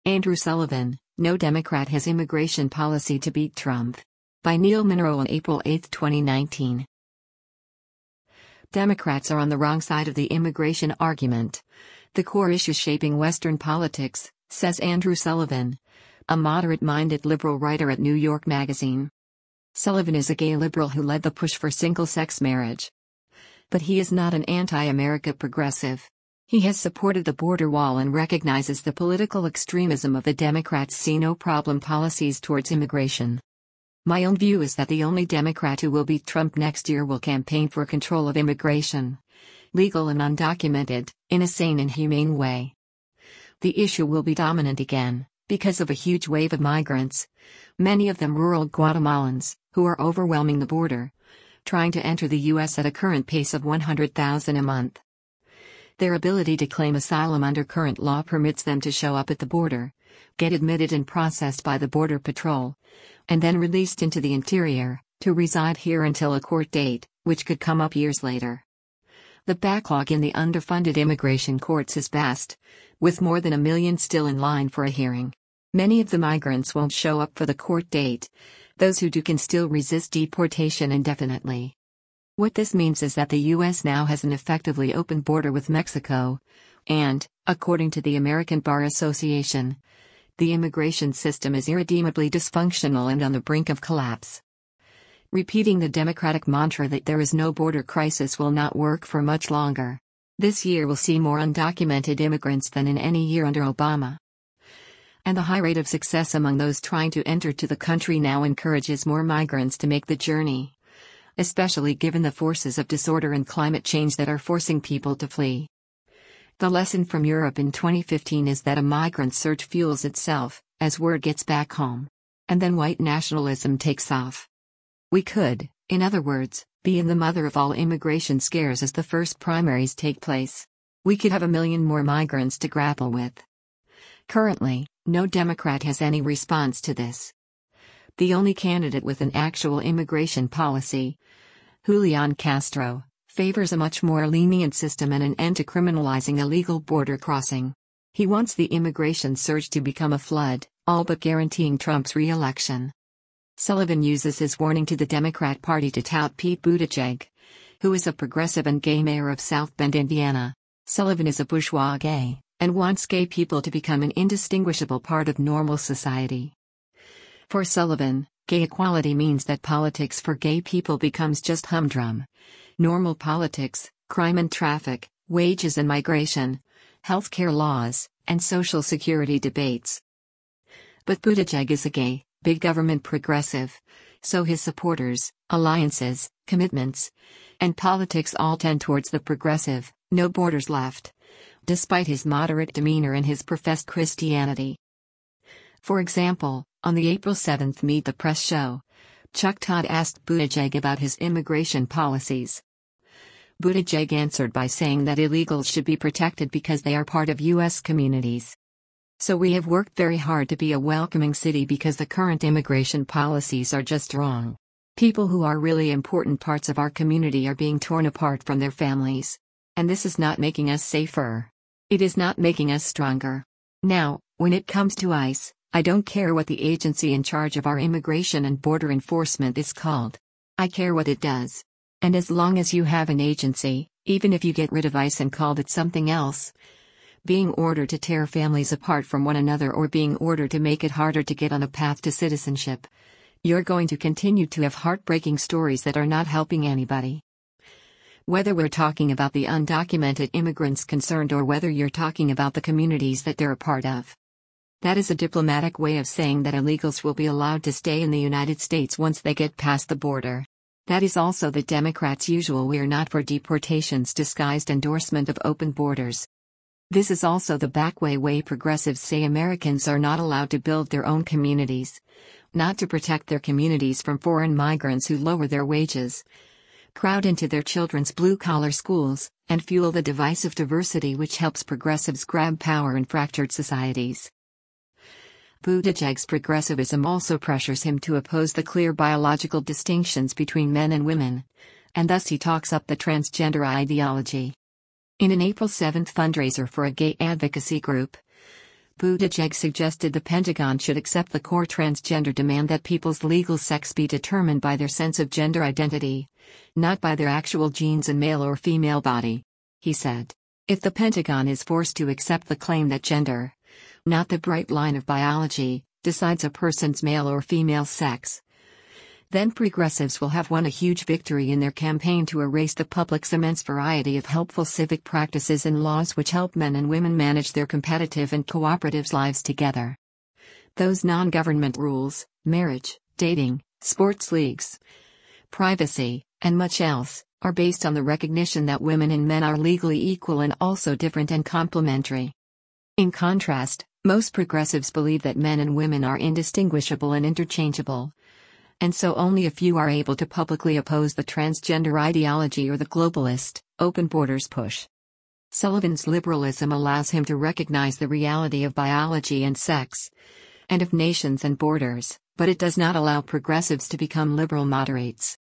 Andrew Sullivan, No Democrat Has Immigration Policy to Beat Trump. By Neil Monroe on April 8, 2019. Democrats are on the wrong side of the immigration argument. The core issues shaping Western politics, says Andrew Sullivan, a moderate-minded liberal writer at New York Magazine. Sullivan is a gay liberal who led the push for single-sex marriage. But he is not an anti-America progressive. He has supported the border wall and recognizes the political extremism of the Democrats' see-no-problem policies towards immigration. My own view is that the only Democrat who will beat Trump next year will campaign for control of immigration, legal and undocumented, in a sane and humane way. The issue will be dominant again, because of a huge wave of migrants, many of them rural Guatemalans, who are overwhelming the border, trying to enter the U.S. at a current pace of 100,000 a month. Their ability to claim asylum under current law permits them to show up at the border, get admitted and processed by the Border Patrol, and then released into the interior, to reside here until a court date, which could come up years later. The backlog in the underfunded immigration courts is vast, with more than 1 million still in line for a hearing. Many of the migrants won't show up for the court date. Those who do can still resist deportation indefinitely. What this means is that the U.S. now has an effectively open border with Mexico, and, according to the American Bar Association, the immigration system is irredeemably dysfunctional and on the brink of collapse. Repeating the Democratic mantra that there is no border crisis will not work for much longer. This year will see more undocumented immigrants than in any year under Obama. And the high rate of success among those trying to enter to the country now encourages more migrants to make the journey, especially given the forces of disorder and climate change that are forcing people to flee. The lesson from Europe in 2015 is that a migrant surge fuels itself, as word gets back home. And then white nationalism takes off. We could, in other words, be in the mother of all immigration scares as the first primaries take place. We could have 1 million more migrants to grapple with. Currently, no Democrat has any response to this. The only candidate with an actual immigration policy, Julian Castro, favors a much more lenient system and an end to criminalizing illegal border crossing. He wants the immigration surge to become a flood, all but guaranteeing Trump's re-election. Sullivan uses his warning to the Democrat Party to tout Pete Buttigieg, who is a progressive and gay mayor of South Bend, Indiana. Sullivan is a bourgeois gay, and wants gay people to become an indistinguishable part of normal society. For Sullivan, gay equality means that politics for gay people becomes just humdrum. Normal politics, crime and traffic, wages and migration, healthcare laws, and social security debates. But Buttigieg is a gay, big government progressive, so his supporters, alliances, commitments, and politics all tend towards the progressive, no borders left, despite his moderate demeanor and his professed Christianity. For example, on the April 7 Meet the Press show, Chuck Todd asked Buttigieg about his immigration policies. Buttigieg answered by saying that illegals should be protected because they are part of U.S. communities. So we have worked very hard to be a welcoming city because the current immigration policies are just wrong. People who are really important parts of our community are being torn apart from their families. And this is not making us safer. It is not making us stronger. Now, when it comes to ICE, I don't care what the agency in charge of our immigration and border enforcement is called. I care what it does. And as long as you have an agency, even if you get rid of ICE and called it something else, being ordered to tear families apart from one another or being ordered to make it harder to get on a path to citizenship, you're going to continue to have heartbreaking stories that are not helping anybody. Whether we're talking about the undocumented immigrants concerned or whether you're talking about the communities that they're a part of. That is a diplomatic way of saying that illegals will be allowed to stay in the United States once they get past the border. That is also the Democrats' usual "we're not for deportations" disguised endorsement of open borders. This is also the back way progressives say Americans are not allowed to build their own communities, not to protect their communities from foreign migrants who lower their wages, crowd into their children's blue-collar schools, and fuel the divisive diversity which helps progressives grab power in fractured societies. Buttigieg's progressivism also pressures him to oppose the clear biological distinctions between men and women, and thus he talks up the transgender ideology. In an April 7 fundraiser for a gay advocacy group, Buttigieg suggested the Pentagon should accept the core transgender demand that people's legal sex be determined by their sense of gender identity, not by their actual genes and male or female body. He said, "If the Pentagon is forced to accept the claim that gender, not the bright line of biology, decides a person's male or female sex, then progressives will have won a huge victory in their campaign to erase the public's immense variety of helpful civic practices and laws which help men and women manage their competitive and cooperative lives together. Those non-government rules, marriage, dating, sports leagues, privacy, and much else, are based on the recognition that women and men are legally equal and also different and complementary." In contrast, most progressives believe that men and women are indistinguishable and interchangeable, and so only a few are able to publicly oppose the transgender ideology or the globalist, open borders push. Sullivan's liberalism allows him to recognize the reality of biology and sex, and of nations and borders, but it does not allow progressives to become liberal moderates.